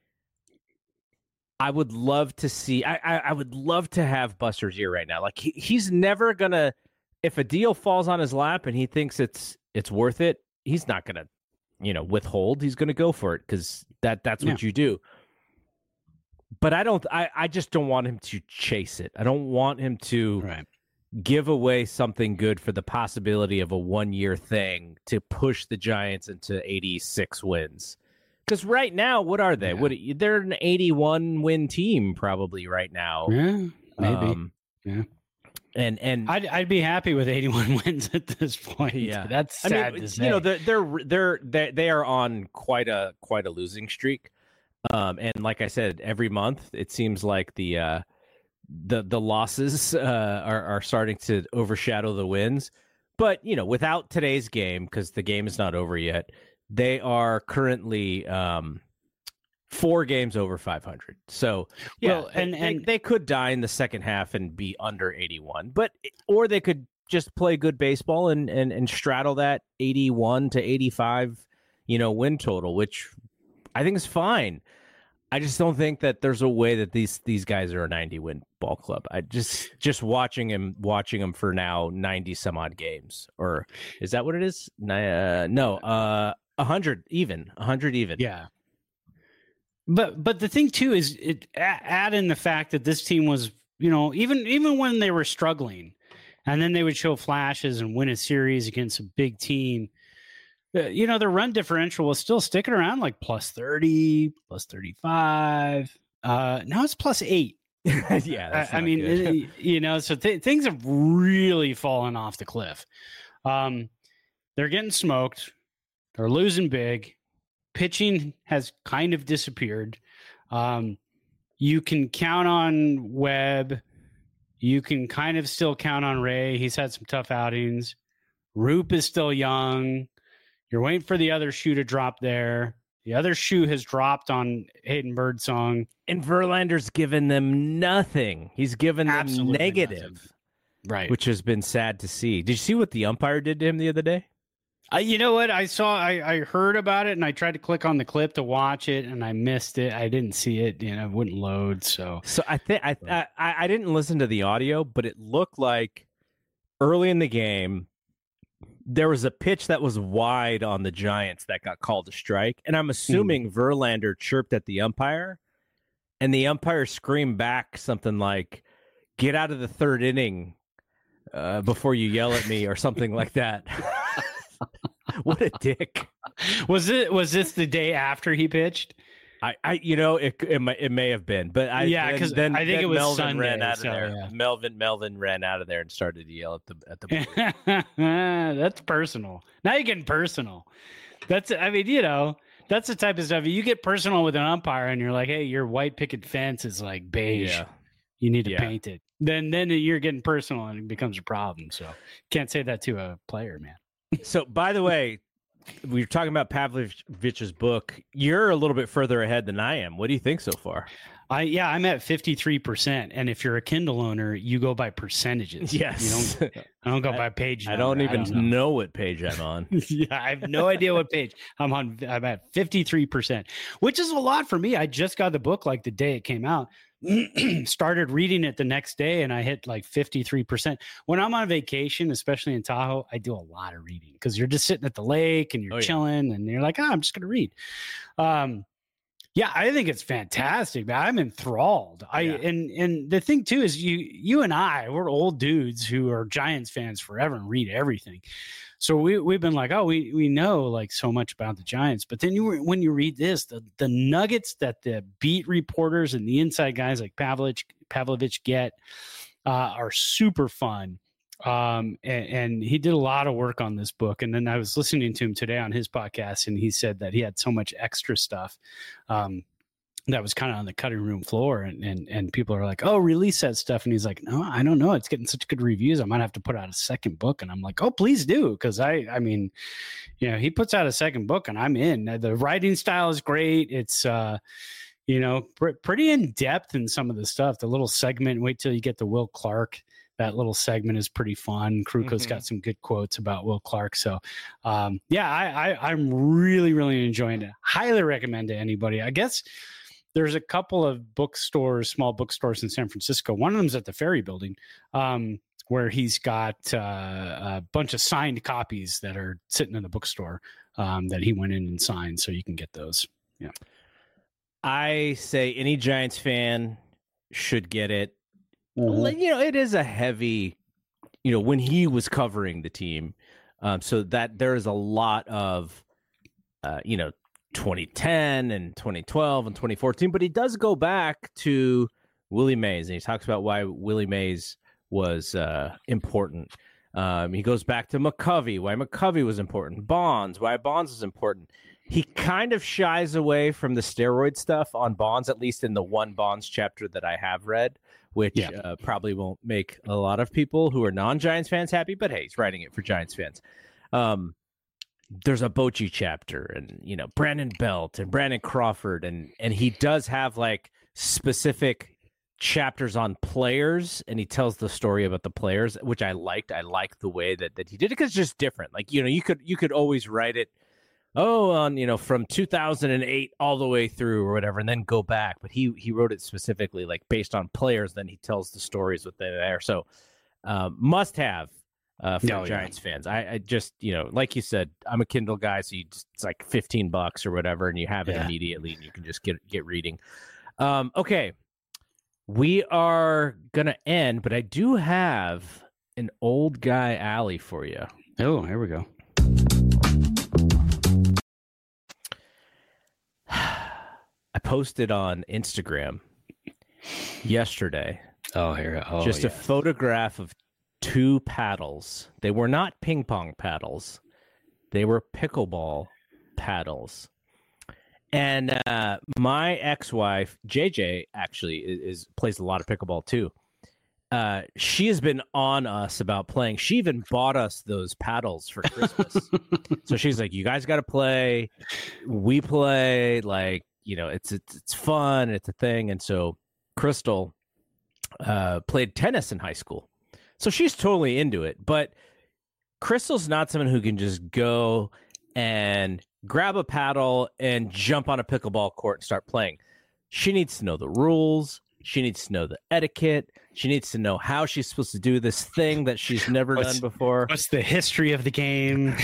I would love to see. I would love to have Buster's ear right now. Like he's never gonna. If a deal falls on his lap and he thinks it's worth it, he's not gonna, you know, withhold. He's gonna go for it because that's what you do. But I just don't want him to chase it. I don't want him to give away something good for the possibility of a 1-year thing to push the Giants into 86 wins. Because right now, what are they? Yeah. They're an 81 win team probably right now. Yeah, maybe. Yeah. And I'd be happy with 81 wins at this point. Yeah, that's sad to say. You know, they are on quite a losing streak. And like I said, every month it seems like the losses are starting to overshadow the wins. But you know, without today's game, because the game is not over yet, they are currently 4 games over 500. So yeah, well, and they could die in the second half and be under 81, or they could just play good baseball and straddle that 81 to 85, you know, win total, which I think is fine. I just don't think that there's a way that these guys are a 90 win ball club. I just watching them for now 90 some odd games, or is that what it is? No, 100 even. Yeah. But the thing too is add in the fact that this team was, you know, even when they were struggling, and then they would show flashes and win a series against a big team. You know, the run differential was still sticking around like plus 30, plus 35. Now it's plus 8. Yeah, I mean, you know, so things have really fallen off the cliff. They're getting smoked. They're losing big. Pitching has kind of disappeared. You can count on Webb. You can kind of still count on Ray. He's had some tough outings. Roop is still young. You're waiting for the other shoe to drop there. The other shoe has dropped on Hayden Birdsong. And Verlander's given them nothing. He's given them Absolutely negative. nothing. Right. Which has been sad to see. Did you see what the umpire did to him the other day? You know what? I heard about it, and I tried to click on the clip to watch it, and I missed it. I didn't see it. It wouldn't load. So I think I didn't listen to the audio, but it looked like early in the game there was a pitch that was wide on the Giants that got called a strike, and I'm assuming Verlander chirped at the umpire, and the umpire screamed back something like, "Get out of the third inning before you yell at me," or something like that. What a dick. Was this the day after he pitched? It may have been, but because I think it was Melvin Sunday, ran out of so, there. yeah. Melvin ran out of there and started to yell at the That's personal. Now you're getting personal. That's the type of stuff. You get personal with an umpire and you're like, hey, your white picket fence is like beige. Yeah. You need to paint it. Then you're getting personal and it becomes a problem. So can't say that to a player, man. So, by the way, we were talking about Pavlovich's book. You're a little bit further ahead than I am. What do you think so far? I'm at 53%. And if you're a Kindle owner, you go by percentages. Yes. I don't go by page number. I don't even know what page I'm on. Yeah, I have no idea what page I'm on. I'm at 53%, which is a lot for me. I just got the book like the day it came out. Started reading it the next day and I hit like 53%. When I'm on vacation, especially in Tahoe, I do a lot of reading because you're just sitting at the lake and you're chilling and you're like, I'm just going to read. I think it's fantastic, man. I'm enthralled. And the thing too is you and we're old dudes who are Giants fans forever and read everything. So we've been like, we know like so much about the Giants, but then when you read this, the nuggets that the beat reporters and the inside guys like Pavlovich get are super fun. And he did a lot of work on this book. And then I was listening to him today on his podcast, and he said that he had so much extra stuff that was kind of on the cutting room floor, and people are like, oh, release that stuff. And he's like, no, I don't know. It's getting such good reviews. I might have to put out a second book. And I'm like, oh, please do. Cause I mean, he puts out a second book and I'm in. The writing style is great. It's, pretty in depth in some of the stuff. The little segment, wait till you get to Will Clark. That little segment is pretty fun. Kruko's got some good quotes about Will Clark. So, I'm really, really enjoying it. Highly recommend to anybody. I guess there's a couple of bookstores, small bookstores in San Francisco. One of them's at the Ferry Building, where he's got a bunch of signed copies that are sitting in the bookstore that he went in and signed. So you can get those. Yeah. I say any Giants fan should get it. Mm-hmm. It is a heavy, when he was covering the team. So that there is a lot of, 2010 and 2012 and 2014, but he does go back to Willie Mays, and he talks about why Willie Mays was important. He goes back to McCovey, why McCovey was important. Bonds, why Bonds was important. He kind of shies away from the steroid stuff on Bonds, at least in the one Bonds chapter that I have read, which probably won't make a lot of people who are non-Giants fans happy, but hey, he's writing it for Giants fans. There's a Bochy chapter and, Brandon Belt and Brandon Crawford. And he does have like specific chapters on players, and he tells the story about the players, which I liked. I liked the way that he did it because it's just different. Like, you could always write it, from 2008 all the way through or whatever, and then go back. But he wrote it specifically like based on players. Then he tells the stories within there. So must have. For Giants fans. I just, like you said, I'm a Kindle guy, so it's like $15 or whatever, and you have it immediately, and you can just get reading. Okay, we are gonna end, but I do have an old guy alley for you. Oh, here we go. I posted on Instagram yesterday. Just a photograph of 2 paddles. They were not ping pong paddles. They were pickleball paddles. And my ex-wife, JJ, actually plays a lot of pickleball too. she has been on us about playing. She even bought us those paddles for Christmas. So she's like, you guys got to play. We play, like, you know, it's fun. It's a thing. And so Crystal played tennis in high school. So she's totally into it. But Crystal's not someone who can just go and grab a paddle and jump on a pickleball court and start playing. She needs to know the rules. She needs to know the etiquette. She needs to know how she's supposed to do this thing that she's never done before. What's the history of the game?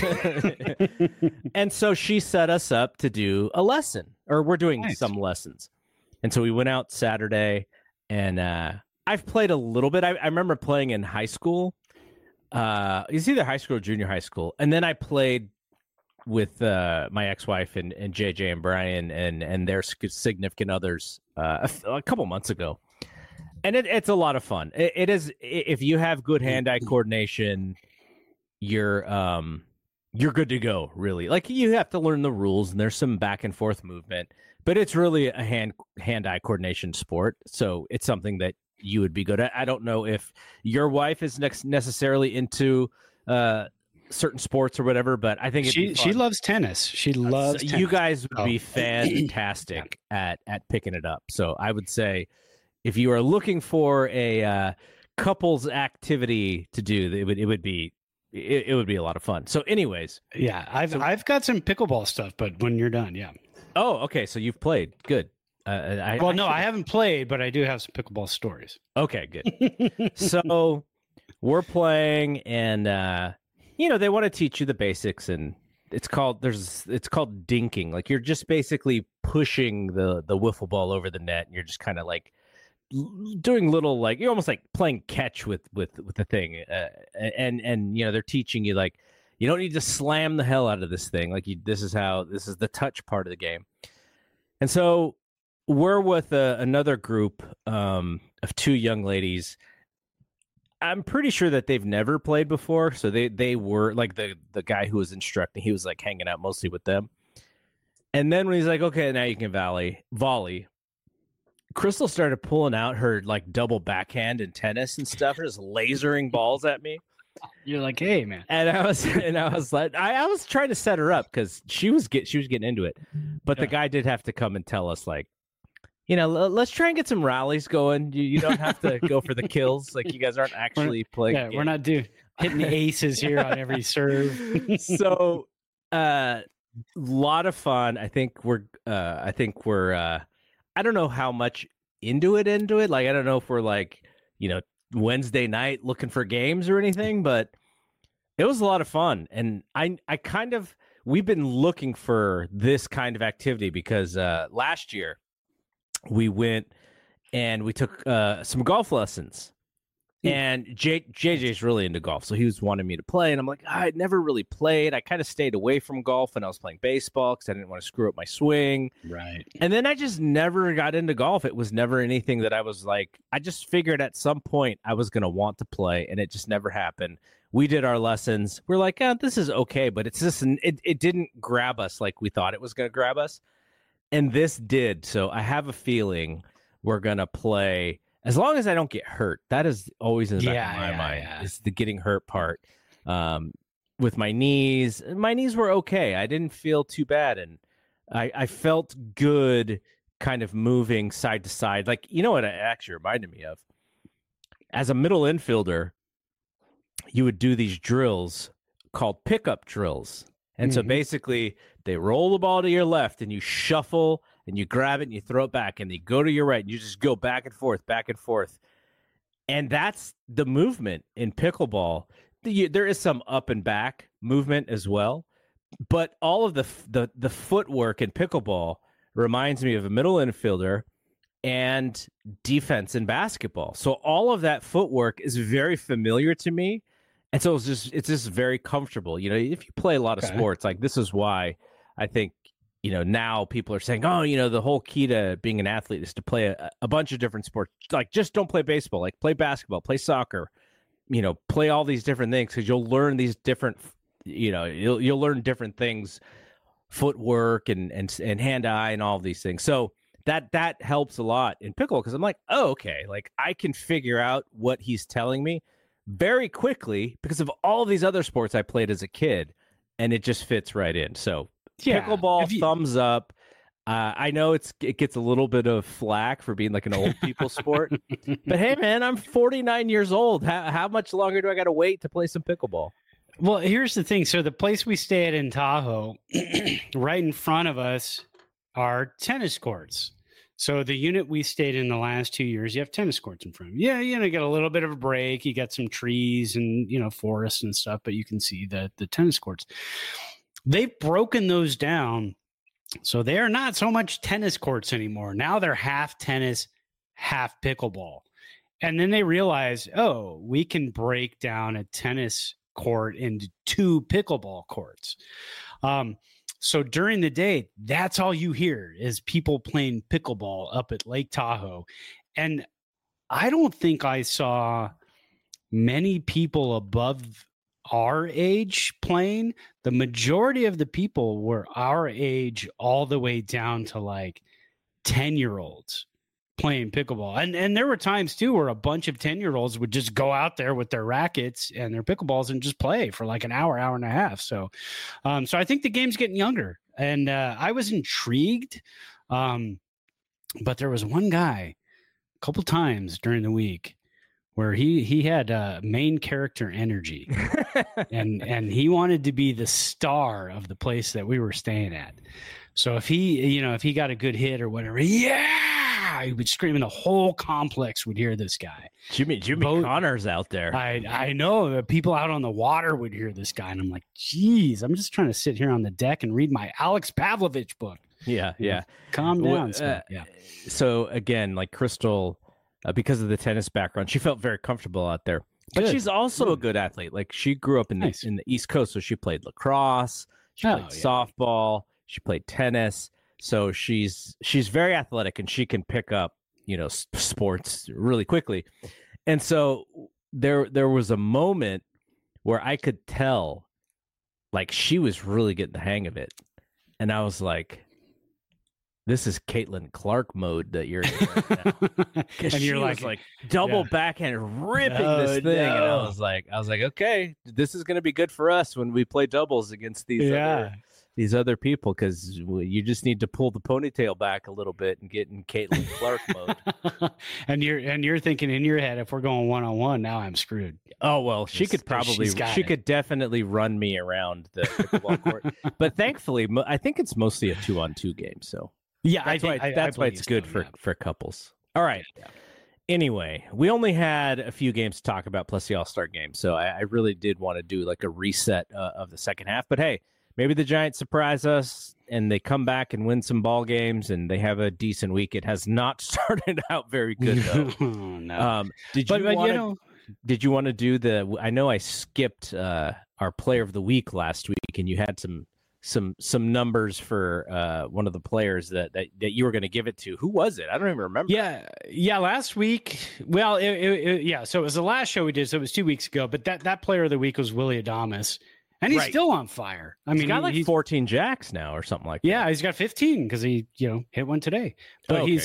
And so she set us up to do a lesson, or we're doing some lessons. And so we went out Saturday, and I've played a little bit. I remember playing in high school. It's either high school or junior high school. And then I played with my ex-wife and JJ and Brian and their significant others a couple months ago. And it's a lot of fun. It is, if you have good hand-eye coordination, you're good to go, really. Like, you have to learn the rules, and there's some back and forth movement, but it's really a hand-eye coordination sport. So it's something that you would be good at. I don't know if your wife is necessarily into certain sports or whatever, but I think she loves tennis. She loves tennis. You guys would be fantastic at picking it up. So I would say, if you are looking for a couples activity to do, it would be a lot of fun. So anyways, yeah, I've got some pickleball stuff, but when you're done, yeah. Oh, okay. So you've played. Good. I haven't played, but I do have some pickleball stories. Okay, good. So we're playing, and they want to teach you the basics, and it's called dinking. Like, you're just basically pushing the wiffle ball over the net, and you're just kind of like doing little, like, you're almost like playing catch with the thing, and they're teaching you, like, you don't need to slam the hell out of this thing. Like, this is the touch part of the game. And so we're with another group of two young ladies. I'm pretty sure that they've never played before, so they were like, the guy who was instructing, he was like hanging out mostly with them. And then when he's like, okay, now you can volley, Crystal started pulling out her like double backhand in tennis and stuff, just lasering balls at me. You're like, hey, man. And I was like, I was trying to set her up because she was getting into it, but the guy did have to come and tell us, like, let's try and get some rallies going. You don't have to go for the kills. Like, you guys aren't actually playing. Yeah, we're not hitting the aces here on every serve. So, lot of fun. I think we're I don't know how much into it. Like, I don't know if we're like, Wednesday night looking for games or anything, but it was a lot of fun. And we've been looking for this kind of activity because last year we went and we took some golf lessons, and JJ's really into golf, so he was wanting me to play, and I'm like, I never really played. I kind of stayed away from golf, and I was playing baseball because I didn't want to screw up my swing. Right. And then I just never got into golf. It was never anything that I was like, I just figured at some point I was going to want to play, and it just never happened. We did our lessons. We're like, this is okay, but it's just, it didn't grab us like we thought it was going to grab us. And this did. So I have a feeling we're going to play, as long as I don't get hurt. That is always in the back of my mind, is the getting hurt part. With my knees were okay. I didn't feel too bad. And I felt good kind of moving side to side. Like, you know what it actually reminded me of? As a middle infielder, you would do these drills called pickup drills. And so basically they roll the ball to your left and you shuffle and you grab it and you throw it back, and they go to your right and you just go back and forth, back and forth. And that's the movement in pickleball. There is some up and back movement as well, but all of the footwork in pickleball reminds me of a middle infielder and defense in basketball. So all of that footwork is very familiar to me. And so it's just very comfortable. If you play a lot of sports, like, this is why I think, now people are saying, the whole key to being an athlete is to play a bunch of different sports. Like, just don't play baseball, like, play basketball, play soccer, play all these different things, because you'll learn these different, you'll learn different things, footwork and hand-eye and all of these things. So that helps a lot in pickle because I'm like, oh, okay, like I can figure out what he's telling me very quickly because of all these other sports I played as a kid, and it just fits right in. So pickleball, thumbs up. I know it gets a little bit of flack for being like an old people sport, but hey, man, I'm 49 years old. How much longer do I got to wait to play some pickleball? Well, here's the thing. So the place we stay at in Tahoe, right in front of us are tennis courts. So the unit we stayed in the last 2 years, you have tennis courts in front of you. Yeah, you get a little bit of a break. You got some trees and, forests and stuff, but you can see the tennis courts. They've broken those down. So they are not so much tennis courts anymore. Now they're half tennis, half pickleball. And then they realize, oh, we can break down a tennis court into 2 pickleball courts. So during the day, that's all you hear is people playing pickleball up at Lake Tahoe. And I don't think I saw many people above our age playing. The majority of the people were our age all the way down to like 10-year-olds playing pickleball. And there were times too where a bunch of 10-year-olds would just go out there with their rackets and their pickleballs and just play for like an hour and a half. So I think the game's getting younger, and I was intrigued. But there was one guy a couple times during the week where he had main character energy and he wanted to be the star of the place that we were staying at. So if he got a good hit or whatever, he would scream and the whole complex would hear this guy. Jimmy Connor's out there. I know the people out on the water would hear this guy. And I'm like, geez, I'm just trying to sit here on the deck and read my Alex Pavlovich book. Yeah. Calm down. So again, like Crystal, because of the tennis background, she felt very comfortable out there. But she's also a good athlete. Like she grew up in the East Coast, so she played lacrosse, she played softball, she played tennis. So she's very athletic, and she can pick up sports really quickly. And so there was a moment where I could tell, like she was really getting the hang of it, and I was like, this is Caitlin Clark mode that you're in right now. And you're like double backhand ripping this thing. No. And I was like, okay, this is going to be good for us when we play doubles against these other people, because you just need to pull the ponytail back a little bit and get in Caitlin Clark mode. and you're thinking in your head, if we're going 1-on-1, now I'm screwed. Oh well, she could definitely run me around the pickleball court. But thankfully, I think it's mostly a 2-on-2 game. So. Yeah, that's why it's good for couples. All right. Yeah. Anyway, we only had a few games to talk about plus the All-Star game, so I really did want to do like a reset of the second half. But hey, maybe the Giants surprise us and they come back and win some ball games and they have a decent week. It has not started out very good though. No. Did you want to do the? I know I skipped our Player of the Week last week, and you had some numbers for one of the players that you were going to give it to. Who was it? I don't even remember. Yeah. Last week. Well, so it was the last show we did. So it was 2 weeks ago. But that Player of the Week was Willy Adames, and he's still on fire. I mean, he's got like 14 jacks now or something like that. Yeah, he's got 15 because he hit one today. But he's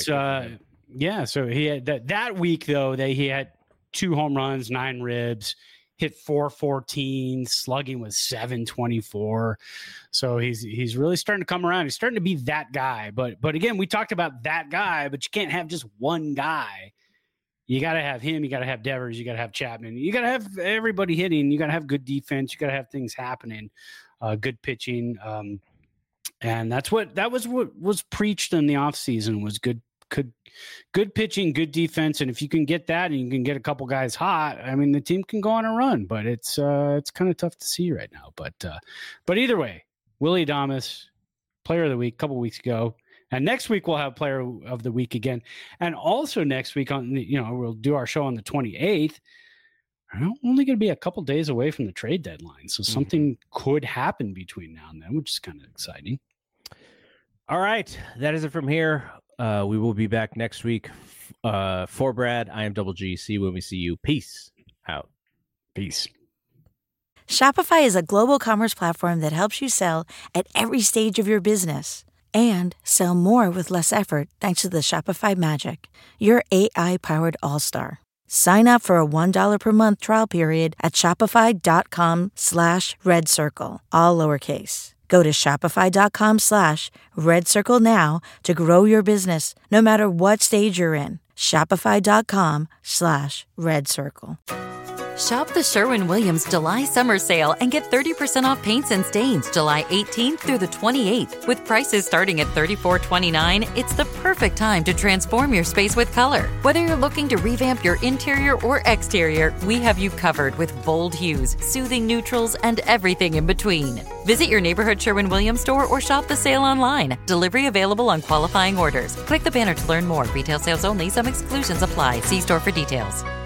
So he had that week though. He had 2 home runs, 9 ribs. Hit 414, slugging was 724. So he's really starting to come around. He's starting to be that guy. But again, we talked about that guy, but you can't have just one guy. You got to have him. You got to have Devers. You got to have Chapman. You got to have everybody hitting. You got to have good defense. You got to have things happening, good pitching. And that was what was preached in the offseason was good pitching, good defense, and if you can get that and you can get a couple guys hot, I mean, the team can go on a run. But it's kind of tough to see right now. But either way, Willy Adames, Player of the Week, a couple weeks ago, and next week we'll have Player of the Week again, and also next week we'll do our show on the 28th. I'm only going to be a couple days away from the trade deadline, so something could happen between now and then, which is kind of exciting. All right, that is it from here. We will be back next week. For Brad, I am Double G. See you when we see you. Peace out. Peace. Shopify is a global commerce platform that helps you sell at every stage of your business. and sell more with less effort thanks to the Shopify magic, your AI-powered all-star. Sign up for a $1 per month trial period at shopify.com/redcircle, all lowercase. Go to shopify.com/redcircle now to grow your business, no matter what stage you're in. Shopify.com/redcircle. Shop the Sherwin-Williams July Summer Sale and get 30% off paints and stains July 18th through the 28th. With prices starting at $34.29, it's the perfect time to transform your space with color. Whether you're looking to revamp your interior or exterior, we have you covered with bold hues, soothing neutrals, and everything in between. Visit your neighborhood Sherwin-Williams store or shop the sale online. Delivery available on qualifying orders. Click the banner to learn more. Retail sales only. Some exclusions apply. See store for details.